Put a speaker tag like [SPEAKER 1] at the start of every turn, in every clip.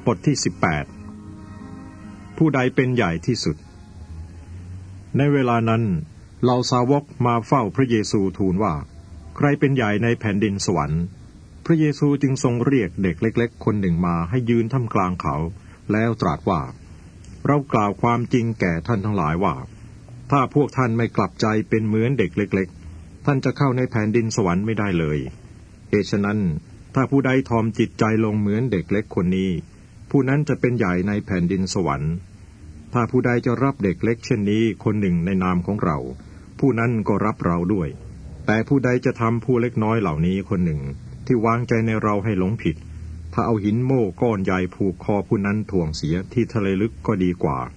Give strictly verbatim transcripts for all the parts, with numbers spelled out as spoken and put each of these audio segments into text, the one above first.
[SPEAKER 1] บทที่สิบแปดผู้ใดเป็นใหญ่ที่สุดในเวลานั้นเหล่าสาวกมาเฝ้าพระเยซูทูลว่าใครเป็นใหญ่ในแผ่นดินสวรรค์พระเยซูจึงทรงเรียกเด็กเล็กๆคนหนึ่งมาให้ยืนท่ามกลางเขาแล้วตรัสว่าเรากล่าวความจริงแก่ท่านทั้งหลายว่าถ้าพวกท่านไม่กลับใจเป็นเหมือนเด็กเล็กๆท่านจะเข้าในแผ่นดินสวรรค์ไม่ได้เลยเหตุฉะนั้นถ้าผู้ใดทอมจิตใจลงเหมือนเด็กเล็กคนนี้ผู้นั้นจะเป็นใหญ่ในแผ่นดินสวรรค์ถ้าผู้ใดจะรับเด็กเล็กเช่นนี้คนหนึ่งในนามของเราผู้นั้นก็รับเราด้วยแต่ผู้ใดจะทำผู้เล็กน้อยเหล่านี้คนหนึ่งที่วางใจในเราให้หลงผิดถ้าเอาหินโม่ก้อนใหญ่ผูกคอผู้นั้นถ่วงเสียที่ทะเลลึกก็ดีกว่า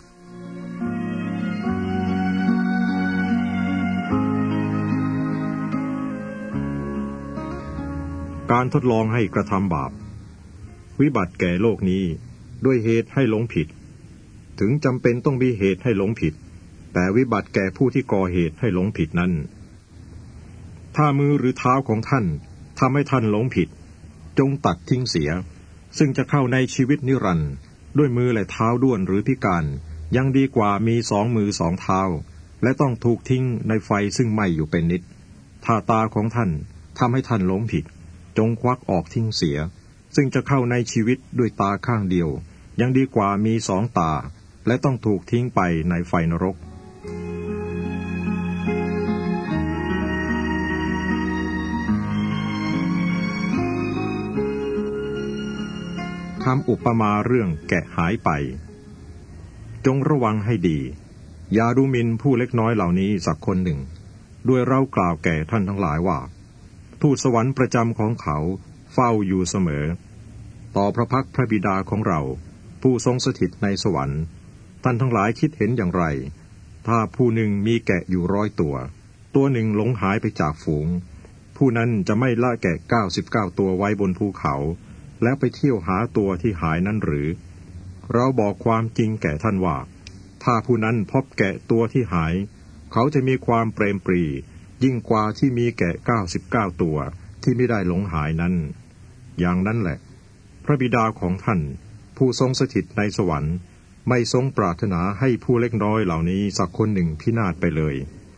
[SPEAKER 1] การทดลองให้กระทำบาปวิบัติแก่โลกนี้ด้วยเหตุให้หลงผิดถึงจำเป็นต้องมีเหตุให้หลงผิดแต่วิบัติแก่ผู้ที่ก่อเหตุให้หลงผิดนั้นถ้ามือหรือเท้าของท่านทำให้ท่านหลงผิดจงตัดทิ้งเสียซึ่งจะเข้าในชีวิตนิรันดร์ด้วยมือและเท้าด้วนหรือพิการยังดีกว่ามีสองมือสองเท้าและต้องถูกทิ้งในไฟซึ่งไหม้อยู่เป็นนิดถ้าตาของท่านทำให้ท่านหลงผิดจงควักออกทิ้งเสียซึ่งจะเข้าในชีวิตด้วยตาข้างเดียวยังดีกว่ามีสองตาและต้องถูกทิ้งไปในไฟนรกคำอุปมาเรื่องแกะหายไปจงระวังให้ดีอย่าดูหมิ่นผู้เล็กน้อยเหล่านี้สักคนหนึ่งด้วยเรากล่าวแก่ท่านทั้งหลายว่าทูตสวรรค์ประจำของเขาเฝ้าอยู่เสมอต่อพระพักพระบิดาของเราผู้ทรงสถิตในสวรรค์ท่านทั้งหลายคิดเห็นอย่างไรถ้าผู้หนึ่งมีแกะอยู่ร้อยตัวตัวหนึ่งหลงหายไปจากฝูงผู้นั้นจะไม่ละแกะเก้าสิบเก้าตัวไว้บนภูเขาแล้วไปเที่ยวหาตัวที่หายนั้นหรือเราบอกความจริงแก่ท่านว่าถ้าผู้นั้นพบแกะตัวที่หายเขาจะมีความเปรมปรียิ่งกว่าที่มีแกะเก้าสิบเก้าตัวที่ไม่ได้หลงหายนั้นอย่างนั้นแหละพระบิดาของท่านผู้ทรงสถิตในสวรรค์ไม่ทรงปรารถนาให้ผู้เล็กน้อยเหล่านี้สักคนหนึ่งพินาศไปเลย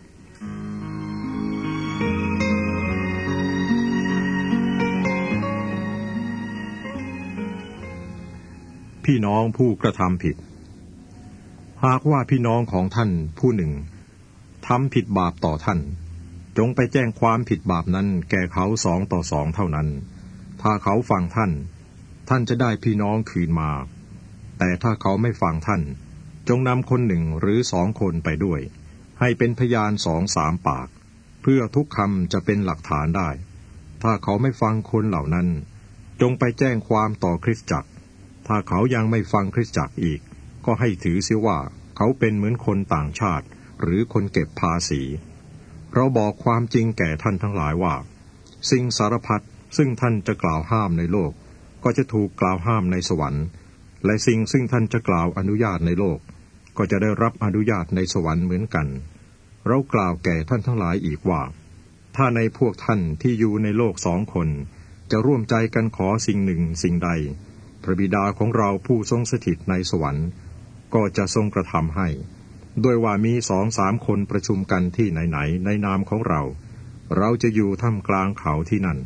[SPEAKER 1] พี่น้องผู้กระทำผิดหากว่าพี่น้องของท่านผู้หนึ่งทำผิดบาปต่อท่านจงไปแจ้งความผิดบาปนั้นแก่เขาสองต่อสองเท่านั้นถ้าเขาฟังท่านท่านจะได้พี่น้องคืนมาแต่ถ้าเขาไม่ฟังท่านจงนำคนหนึ่งหรือสองคนไปด้วยให้เป็นพยานสองสามปากเพื่อทุกคำจะเป็นหลักฐานได้ถ้าเขาไม่ฟังคนเหล่านั้นจงไปแจ้งความต่อคริสตจักรถ้าเขายังไม่ฟังคริสตจักรอีกก็ให้ถือเสียว่าเขาเป็นเหมือนคนต่างชาติหรือคนเก็บภาษีเราบอกความจริงแก่ท่านทั้งหลายว่าสิ่งสารพัดซึ่งท่านจะกล่าวห้ามในโลกก็จะถูกกล่าวห้ามในสวรรค์และสิ่งซึ่งท่านจะกล่าวอนุญาตในโลกก็จะได้รับอนุญาตในสวรรค์เหมือนกันเรากล่าวแก่ท่านทั้งหลายอีกว่าถ้าในพวกท่านที่อยู่ในโลกสองคนจะร่วมใจกันขอสิ่งหนึ่งสิ่งใดพระบิดาของเราผู้ทรงสถิตในสวรรค์ก็จะทรงกระทำให้โดยว่ามีสองสามคนประชุมกันที่ไหนๆในนามของเราเราจะอยู่ท่ามกลางเขาที่นั่น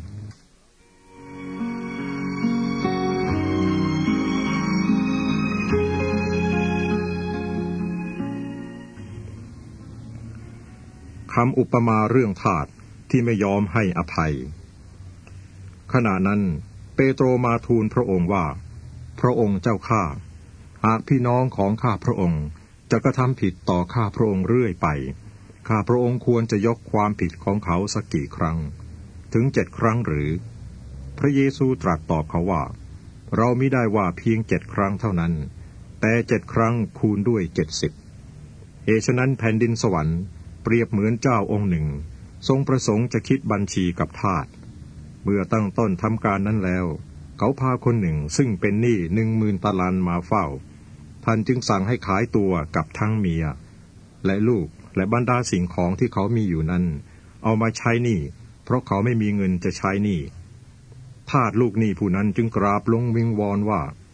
[SPEAKER 1] คำอุปมาเรื่องทาสที่ไม่ยอมให้อภัยขณะนั้นเปโตรมาทูลพระองค์ว่าพระองค์เจ้าข้าหากพี่น้องของข้าพระองค์จะกระทำผิดต่อข้าพระองค์เรื่อยไปข้าพระองค์ควรจะยกความผิดของเขาสักกี่ครั้งถึงเจ็ดครั้งหรือพระเยซูตรัสตอบเขาว่าเรามิได้ว่าเพียงเจ็ดครั้งเท่านั้นแต่เจ็ดครั้งคูณด้วยเจ็ดสิบเหตุฉะนั้นแผ่นดินสวรรค์เปรียบเหมือนเจ้าองค์หนึ่งทรงประสงค์จะคิดบัญชีกับทาสเมื่อตั้งต้นทำการนั้นแล้วเขาพาคนหนึ่งซึ่งเป็นหนี้หนึ่งหมื่นตาลันมาเฝ้าท่านจึงสั่งให้ขายตัวกับทั้งเมียและลูกและบรรดาสิ่งของที่เขามีอยู่นั้นเอามาใช้หนี้เพราะเขาไม่มีเงินจะใช้หนี้ทาสลูกหนี้ผู้นั้นจึงกราบลงวิงวอนว่า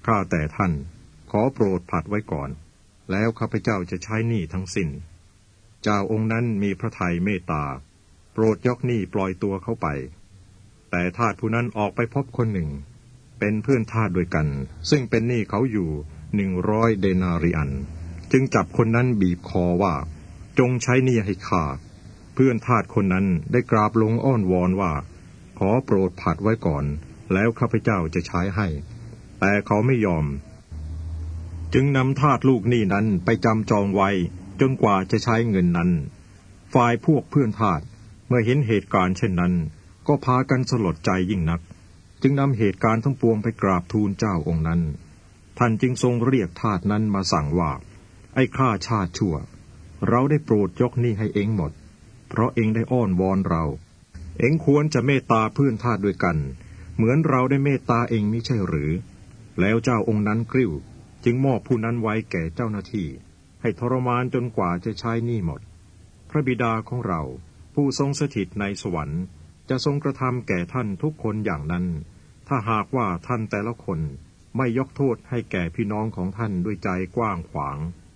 [SPEAKER 1] ข้าแต่ท่านขอโปรดผัดไว้ก่อนแล้วข้าพเจ้าจะใช้หนี้ทั้งสิ้นเจ้าองค์นั้นมีพระทัยเมตตาโปรดยกหนี้ปล่อยตัวเขาไปแต่ทาสผู้นั้นออกไปพบคนหนึ่งเป็นเพื่อนทาสด้วยกันซึ่งเป็นหนี้เขาอยู่หนึ่งร้อยเดนาริอันจึงจับคนนั้นบีบคอว่าจงใช้หนี้ให้ข้าเพื่อนทาสคนนั้นได้กราบลงอ้อนวอนว่าขอโปรดผัดไว้ก่อนแล้วข้าพเจ้าจะใช้ให้แต่เขาไม่ยอมจึงนำทาสลูกหนี้นั้นไปจำจองไว้จนกว่าจะใช้เงินนั้นฝ่ายพวกเพื่อนทาสเมื่อเห็นเหตุการณ์เช่นนั้นก็พากันสลดใจยิ่งนักจึงนำเหตุการณ์ทั้งปวงไปกราบทูลเจ้าองค์นั้นท่านจึงทรงเรียกทาสนั้นมาสั่งว่าไอ้ข้าชาติชั่วเราได้โปรดยกหนี้ให้เองหมดเพราะเองได้อ้อนวอนเราเองควรจะเมตตาเพื่อนทาสด้วยกันเหมือนเราได้เมตตาเองมิใช่หรือแล้วเจ้าองค์นั้นกริ้วจึงมอบผู้นั้นไว้แก่เจ้าหน้าที่ให้ทรมานจนกว่าจะใช้หนี้หมดพระบิดาของเราผู้ทรงสถิตในสวรรค์จะทรงกระทำแก่ท่านทุกคนอย่างนั้นถ้าหากว่าท่านแต่ละคนไม่ยกโทษให้แก่พี่น้องของท่านด้วยใจกว้างขวาง